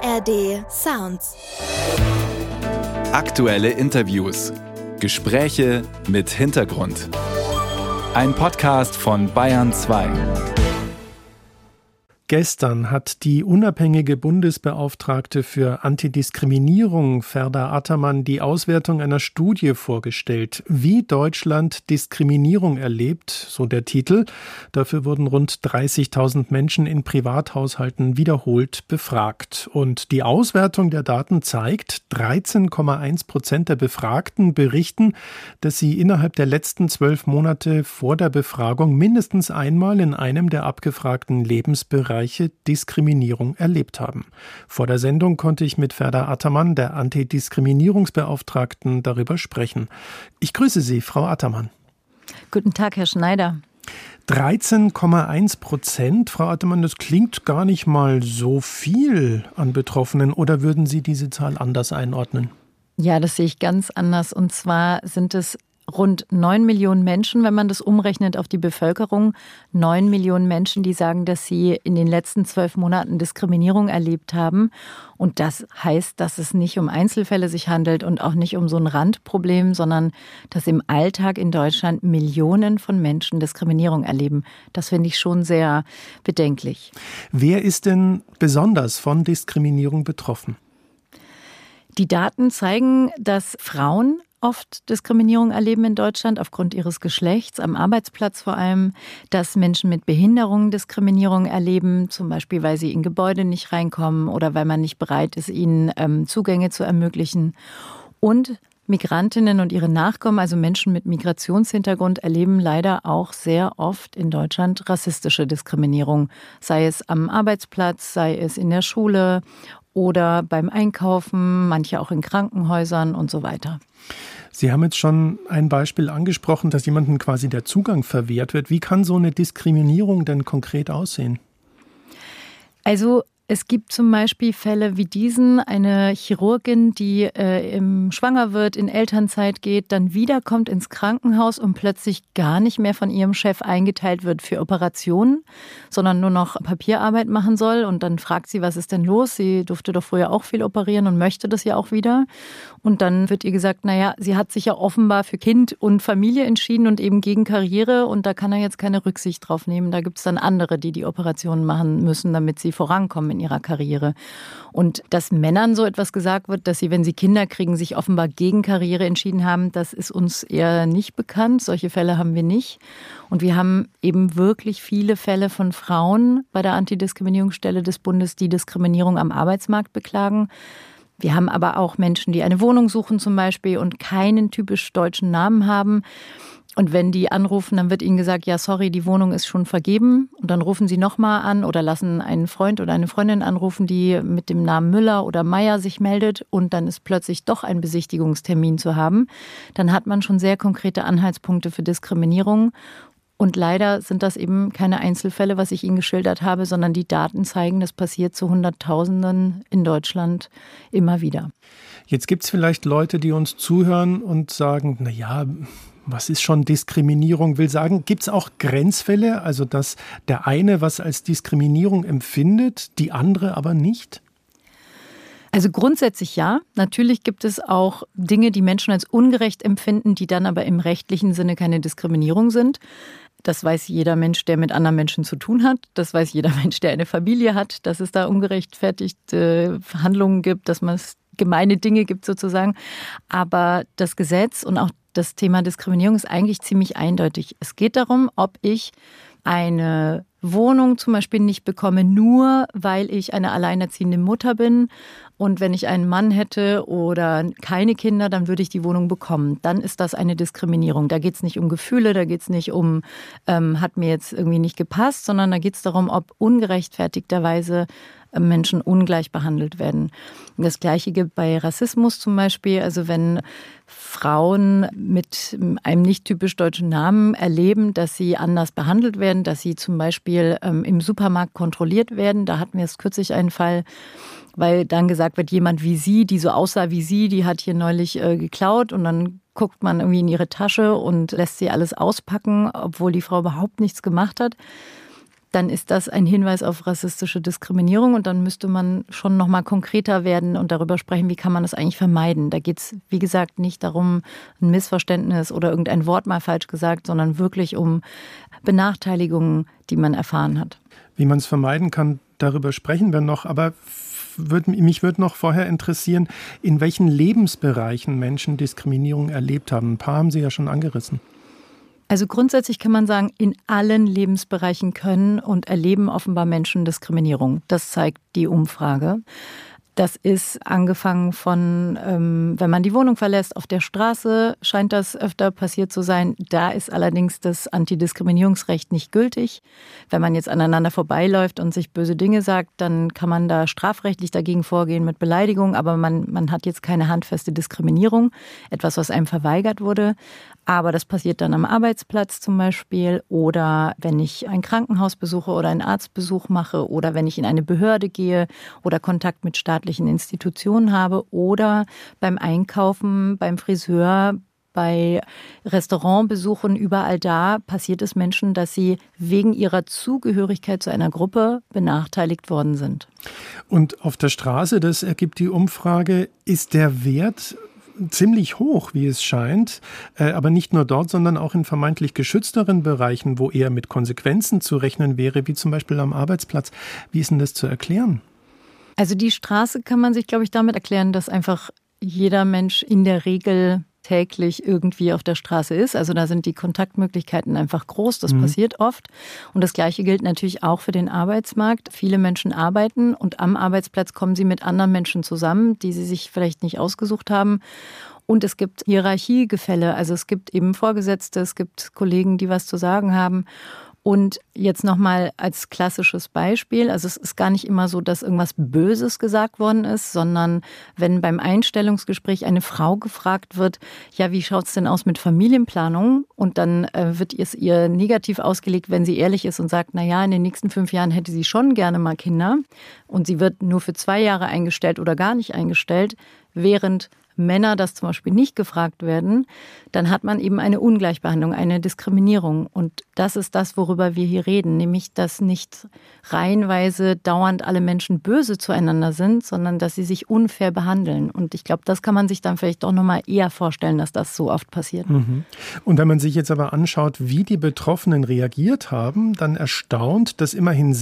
ARD Sounds. Aktuelle Interviews. Gespräche mit Hintergrund. Ein Podcast von Bayern 2. Gestern hat die unabhängige Bundesbeauftragte für Antidiskriminierung, Ferda Ataman, die Auswertung einer Studie vorgestellt, wie Deutschland Diskriminierung erlebt, so der Titel. Dafür wurden rund 30.000 Menschen in Privathaushalten wiederholt befragt. Und die Auswertung der Daten zeigt, 13,1% der Befragten berichten, dass sie innerhalb der letzten 12 Monate vor der Befragung mindestens einmal in einem der abgefragten Lebensbereiche Diskriminierung erlebt haben. Vor der Sendung konnte ich mit Ferda Ataman, der Antidiskriminierungsbeauftragten, darüber sprechen. Ich grüße Sie, Frau Ataman. Guten Tag, Herr Schneider. 13,1%, Frau Ataman, das klingt gar nicht mal so viel an Betroffenen. Oder würden Sie diese Zahl anders einordnen? Ja, das sehe ich ganz anders. Und zwar sind es rund 9 Millionen Menschen, wenn man das umrechnet auf die Bevölkerung. 9 Millionen Menschen, die sagen, dass sie in den letzten 12 Monaten Diskriminierung erlebt haben. Und das heißt, dass es nicht um Einzelfälle sich handelt und auch nicht um so ein Randproblem, sondern dass im Alltag in Deutschland Millionen von Menschen Diskriminierung erleben. Das finde ich schon sehr bedenklich. Wer ist denn besonders von Diskriminierung betroffen? Die Daten zeigen, dass Frauen oft Diskriminierung erleben in Deutschland aufgrund ihres Geschlechts, am Arbeitsplatz vor allem, dass Menschen mit Behinderungen Diskriminierung erleben, zum Beispiel, weil sie in Gebäude nicht reinkommen oder weil man nicht bereit ist, ihnen Zugänge zu ermöglichen. Und Migrantinnen und ihre Nachkommen, also Menschen mit Migrationshintergrund, erleben leider auch sehr oft in Deutschland rassistische Diskriminierung, sei es am Arbeitsplatz, sei es in der Schule oder beim Einkaufen, manche auch in Krankenhäusern und so weiter. Sie haben jetzt schon ein Beispiel angesprochen, dass jemandem quasi der Zugang verwehrt wird. Wie kann so eine Diskriminierung denn konkret aussehen? Also es gibt zum Beispiel Fälle wie diesen, eine Chirurgin, die schwanger wird, in Elternzeit geht, dann wiederkommt ins Krankenhaus und plötzlich gar nicht mehr von ihrem Chef eingeteilt wird für Operationen, sondern nur noch Papierarbeit machen soll. Und dann fragt sie, was ist denn los? Sie durfte doch früher auch viel operieren und möchte das ja auch wieder. Und dann wird ihr gesagt, naja, sie hat sich ja offenbar für Kind und Familie entschieden und eben gegen Karriere. Und da kann er jetzt keine Rücksicht drauf nehmen. Da gibt es dann andere, die die Operationen machen müssen, damit sie vorankommen in ihrer Karriere. Und dass Männern so etwas gesagt wird, dass sie, wenn sie Kinder kriegen, sich offenbar gegen Karriere entschieden haben, das ist uns eher nicht bekannt. Solche Fälle haben wir nicht. Und wir haben eben wirklich viele Fälle von Frauen bei der Antidiskriminierungsstelle des Bundes, die Diskriminierung am Arbeitsmarkt beklagen. Wir haben aber auch Menschen, die eine Wohnung suchen zum Beispiel und keinen typisch deutschen Namen haben. Und wenn die anrufen, dann wird ihnen gesagt, ja, sorry, die Wohnung ist schon vergeben. Und dann rufen sie nochmal an oder lassen einen Freund oder eine Freundin anrufen, die mit dem Namen Müller oder Meier sich meldet. Und dann ist plötzlich doch ein Besichtigungstermin zu haben. Dann hat man schon sehr konkrete Anhaltspunkte für Diskriminierung. Und leider sind das eben keine Einzelfälle, was ich Ihnen geschildert habe, sondern die Daten zeigen, das passiert zu Hunderttausenden in Deutschland immer wieder. Jetzt gibt es vielleicht Leute, die uns zuhören und sagen, na ja, was ist schon Diskriminierung? Will sagen, gibt es auch Grenzfälle, also dass der eine was als Diskriminierung empfindet, die andere aber nicht? Also grundsätzlich ja. Natürlich gibt es auch Dinge, die Menschen als ungerecht empfinden, die dann aber im rechtlichen Sinne keine Diskriminierung sind. Das weiß jeder Mensch, der mit anderen Menschen zu tun hat. Das weiß jeder Mensch, der eine Familie hat, dass es da ungerechtfertigte Verhandlungen gibt, dass es gemeine Dinge gibt sozusagen. Aber das Gesetz und auch das Thema Diskriminierung ist eigentlich ziemlich eindeutig. Es geht darum, ob ich eine Wohnung zum Beispiel nicht bekomme, nur weil ich eine alleinerziehende Mutter bin. Und wenn ich einen Mann hätte oder keine Kinder, dann würde ich die Wohnung bekommen. Dann ist das eine Diskriminierung. Da geht es nicht um Gefühle, da geht es nicht um, hat mir jetzt irgendwie nicht gepasst, sondern da geht es darum, ob ungerechtfertigterweise Menschen ungleich behandelt werden. Das Gleiche gilt bei Rassismus zum Beispiel. Also wenn Frauen mit einem nicht typisch deutschen Namen erleben, dass sie anders behandelt werden, dass sie zum Beispiel im Supermarkt kontrolliert werden. Da hatten wir jetzt kürzlich einen Fall, weil dann gesagt wird, jemand wie sie, die so aussah wie sie, die hat hier neulich geklaut und dann guckt man irgendwie in ihre Tasche und lässt sie alles auspacken, obwohl die Frau überhaupt nichts gemacht hat. dann ist das ein Hinweis auf rassistische Diskriminierung und dann müsste man schon noch mal konkreter werden und darüber sprechen, wie kann man das eigentlich vermeiden. Da geht es, wie gesagt, nicht darum, ein Missverständnis oder irgendein Wort mal falsch gesagt, sondern wirklich um Benachteiligungen, die man erfahren hat. Wie man es vermeiden kann, darüber sprechen wir noch, aber mich würde noch vorher interessieren, in welchen Lebensbereichen Menschen Diskriminierung erlebt haben. Ein paar haben Sie ja schon angerissen. Also grundsätzlich kann man sagen, in allen Lebensbereichen können und erleben offenbar Menschen Diskriminierung. Das zeigt die Umfrage. Das ist angefangen von, wenn man die Wohnung verlässt, auf der Straße scheint das öfter passiert zu sein. Da ist allerdings das Antidiskriminierungsrecht nicht gültig. Wenn man jetzt aneinander vorbeiläuft und sich böse Dinge sagt, dann kann man da strafrechtlich dagegen vorgehen mit Beleidigung. Aber man hat jetzt keine handfeste Diskriminierung, etwas, was einem verweigert wurde. Aber das passiert dann am Arbeitsplatz zum Beispiel oder wenn ich ein Krankenhaus besuche oder einen Arztbesuch mache oder wenn ich in eine Behörde gehe oder Kontakt mit staatlichen Institutionen habe oder beim Einkaufen, beim Friseur, bei Restaurantbesuchen, überall da passiert es Menschen, dass sie wegen ihrer Zugehörigkeit zu einer Gruppe benachteiligt worden sind. Und auf der Straße, das ergibt die Umfrage, ist der Wert ziemlich hoch, wie es scheint, aber nicht nur dort, sondern auch in vermeintlich geschützteren Bereichen, wo eher mit Konsequenzen zu rechnen wäre, wie zum Beispiel am Arbeitsplatz. Wie ist denn das zu erklären? Also die Straße kann man sich, glaube ich, damit erklären, dass einfach jeder Mensch in der Regel täglich irgendwie auf der Straße ist. Also da sind die Kontaktmöglichkeiten einfach groß. Das passiert oft. Und das Gleiche gilt natürlich auch für den Arbeitsmarkt. Viele Menschen arbeiten und am Arbeitsplatz kommen sie mit anderen Menschen zusammen, die sie sich vielleicht nicht ausgesucht haben. Und es gibt Hierarchiegefälle. Also es gibt eben Vorgesetzte, es gibt Kollegen, die was zu sagen haben. Und jetzt nochmal als klassisches Beispiel, also es ist gar nicht immer so, dass irgendwas Böses gesagt worden ist, sondern wenn beim Einstellungsgespräch eine Frau gefragt wird, ja, wie schaut's denn aus mit Familienplanung? Und dann wird es ihr negativ ausgelegt, wenn sie ehrlich ist und sagt, na ja, in den nächsten 5 Jahren hätte sie schon gerne mal Kinder. Und sie wird nur für 2 Jahre eingestellt oder gar nicht eingestellt, während Männer das zum Beispiel nicht gefragt werden, dann hat man eben eine Ungleichbehandlung, eine Diskriminierung. Und das ist das, worüber wir hier reden, nämlich, dass nicht reihenweise dauernd alle Menschen böse zueinander sind, sondern dass sie sich unfair behandeln. Und ich glaube, das kann man sich dann vielleicht doch nochmal eher vorstellen, dass das so oft passiert. Und wenn man sich jetzt aber anschaut, wie die Betroffenen reagiert haben, dann erstaunt, dass immerhin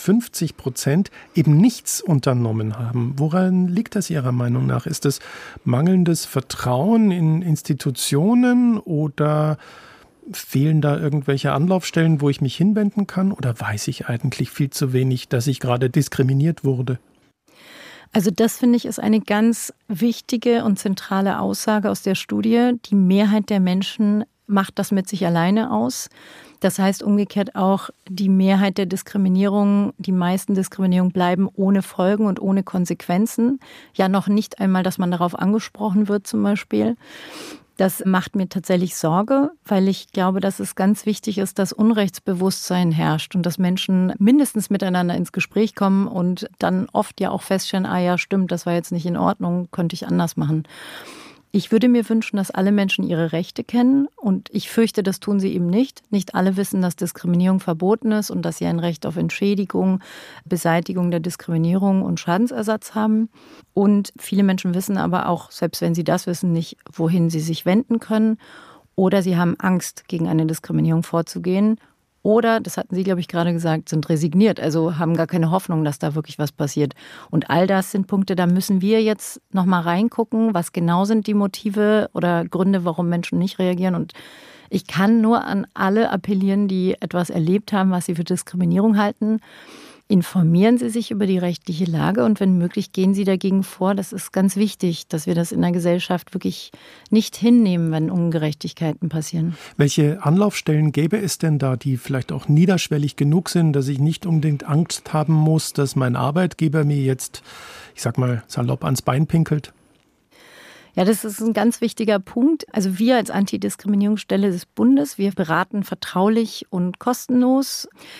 56% eben nichts unternommen haben. Woran liegt das Ihrer Meinung nach? Ist das mangelndes Vertrauen in Institutionen oder fehlen da irgendwelche Anlaufstellen, wo ich mich hinwenden kann? Oder weiß ich eigentlich viel zu wenig, dass ich gerade diskriminiert wurde? Also das, finde ich, ist eine ganz wichtige und zentrale Aussage aus der Studie. Die Mehrheit der Menschen macht das mit sich alleine aus. Das heißt umgekehrt auch, die Mehrheit der Diskriminierung, die meisten Diskriminierungen bleiben ohne Folgen und ohne Konsequenzen. Ja, noch nicht einmal, dass man darauf angesprochen wird zum Beispiel. Das macht mir tatsächlich Sorge, weil ich glaube, dass es ganz wichtig ist, dass Unrechtsbewusstsein herrscht und dass Menschen mindestens miteinander ins Gespräch kommen und dann oft ja auch feststellen, ah ja, stimmt, das war jetzt nicht in Ordnung, könnte ich anders machen. Ich würde mir wünschen, dass alle Menschen ihre Rechte kennen und ich fürchte, das tun sie eben nicht. Nicht alle wissen, dass Diskriminierung verboten ist und dass sie ein Recht auf Entschädigung, Beseitigung der Diskriminierung und Schadensersatz haben. Und viele Menschen wissen aber auch, selbst wenn sie das wissen, nicht, wohin sie sich wenden können. Oder sie haben Angst, gegen eine Diskriminierung vorzugehen. Oder, das hatten Sie, glaube ich, gerade gesagt, sind resigniert, also haben gar keine Hoffnung, dass da wirklich was passiert. Und all das sind Punkte, da müssen wir jetzt nochmal reingucken, was genau sind die Motive oder Gründe, warum Menschen nicht reagieren. Und ich kann nur an alle appellieren, die etwas erlebt haben, was sie für Diskriminierung halten. Informieren Sie sich über die rechtliche Lage und wenn möglich, gehen Sie dagegen vor. Das ist ganz wichtig, dass wir das in der Gesellschaft wirklich nicht hinnehmen, wenn Ungerechtigkeiten passieren. Welche Anlaufstellen gäbe es denn da, die vielleicht auch niederschwellig genug sind, dass ich nicht unbedingt Angst haben muss, dass mein Arbeitgeber mir jetzt, ich sag mal, salopp ans Bein pinkelt? Ja, das ist ein ganz wichtiger Punkt. Also wir als Antidiskriminierungsstelle des Bundes, wir beraten vertraulich und kostenlos.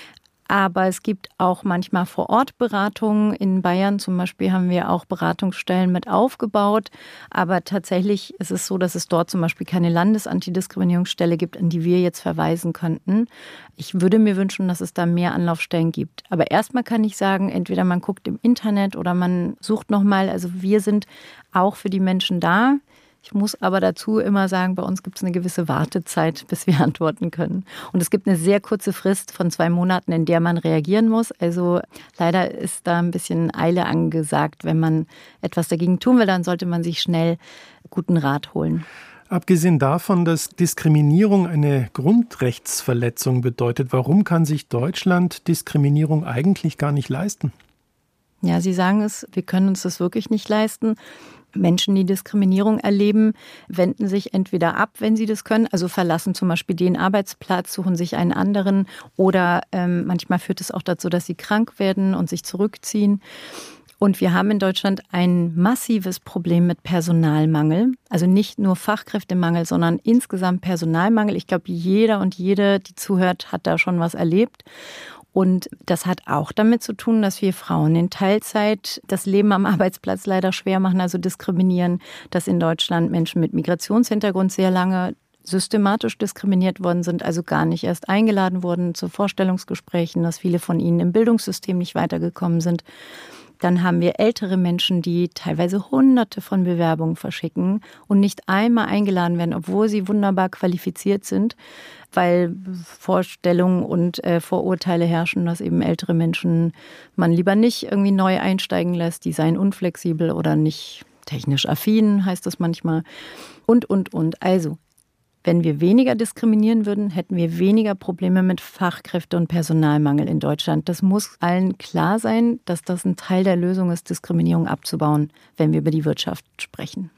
Aber es gibt auch manchmal Vor-Ort-Beratungen. In Bayern zum Beispiel haben wir auch Beratungsstellen mit aufgebaut. Aber tatsächlich ist es so, dass es dort zum Beispiel keine Landesantidiskriminierungsstelle gibt, an die wir jetzt verweisen könnten. Ich würde mir wünschen, dass es da mehr Anlaufstellen gibt. Aber erstmal kann ich sagen, entweder man guckt im Internet oder man sucht nochmal. Also wir sind auch für die Menschen da. Ich muss aber dazu immer sagen, bei uns gibt es eine gewisse Wartezeit, bis wir antworten können. Und es gibt eine sehr kurze Frist von 2 Monaten, in der man reagieren muss. Also leider ist da ein bisschen Eile angesagt. Wenn man etwas dagegen tun will, dann sollte man sich schnell guten Rat holen. Abgesehen davon, dass Diskriminierung eine Grundrechtsverletzung bedeutet, warum kann sich Deutschland Diskriminierung eigentlich gar nicht leisten? Ja, Sie sagen es, wir können uns das wirklich nicht leisten. Menschen, die Diskriminierung erleben, wenden sich entweder ab, wenn sie das können, also verlassen zum Beispiel den Arbeitsplatz, suchen sich einen anderen oder manchmal führt es auch dazu, dass sie krank werden und sich zurückziehen. Und wir haben in Deutschland ein massives Problem mit Personalmangel. Also nicht nur Fachkräftemangel, sondern insgesamt Personalmangel. Ich glaube, jeder und jede, die zuhört, hat da schon was erlebt. Und das hat auch damit zu tun, dass wir Frauen in Teilzeit das Leben am Arbeitsplatz leider schwer machen, also diskriminieren, dass in Deutschland Menschen mit Migrationshintergrund sehr lange systematisch diskriminiert worden sind, also gar nicht erst eingeladen wurden zu Vorstellungsgesprächen, dass viele von ihnen im Bildungssystem nicht weitergekommen sind. Dann haben wir ältere Menschen, die teilweise Hunderte von Bewerbungen verschicken und nicht einmal eingeladen werden, obwohl sie wunderbar qualifiziert sind, weil Vorstellungen und Vorurteile herrschen, dass eben ältere Menschen man lieber nicht irgendwie neu einsteigen lässt, die seien unflexibel oder nicht technisch affin, heißt das manchmal. Und. Also, wenn wir weniger diskriminieren würden, hätten wir weniger Probleme mit Fachkräfte- und Personalmangel in Deutschland. Das muss allen klar sein, dass das ein Teil der Lösung ist, Diskriminierung abzubauen, wenn wir über die Wirtschaft sprechen.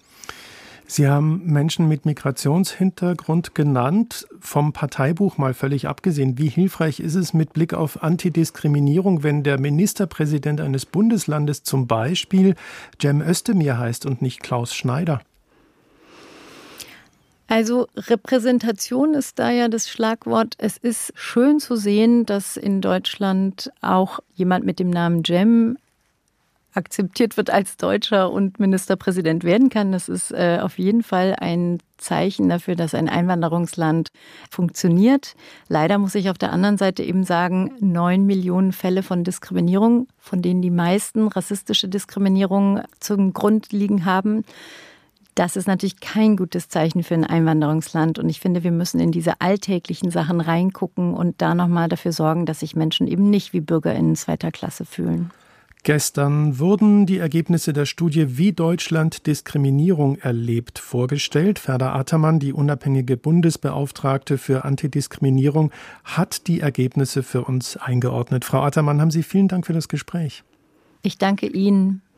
Sie haben Menschen mit Migrationshintergrund genannt, vom Parteibuch mal völlig abgesehen. Wie hilfreich ist es mit Blick auf Antidiskriminierung, wenn der Ministerpräsident eines Bundeslandes zum Beispiel Cem Özdemir heißt und nicht Klaus Schneider? Also Repräsentation ist da ja das Schlagwort. Es ist schön zu sehen, dass in Deutschland auch jemand mit dem Namen Cem akzeptiert wird als Deutscher und Ministerpräsident werden kann. Das ist auf jeden Fall ein Zeichen dafür, dass ein Einwanderungsland funktioniert. Leider muss ich auf der anderen Seite eben sagen, 9 Millionen Fälle von Diskriminierung, von denen die meisten rassistische Diskriminierung zum Grund liegen haben. Das ist natürlich kein gutes Zeichen für ein Einwanderungsland. Und ich finde, wir müssen in diese alltäglichen Sachen reingucken und da nochmal dafür sorgen, dass sich Menschen eben nicht wie BürgerInnen zweiter Klasse fühlen. Gestern wurden die Ergebnisse der Studie Wie Deutschland Diskriminierung erlebt vorgestellt. Ferda Ataman, die unabhängige Bundesbeauftragte für Antidiskriminierung, hat die Ergebnisse für uns eingeordnet. Frau Ataman, haben Sie vielen Dank für das Gespräch. Ich danke Ihnen.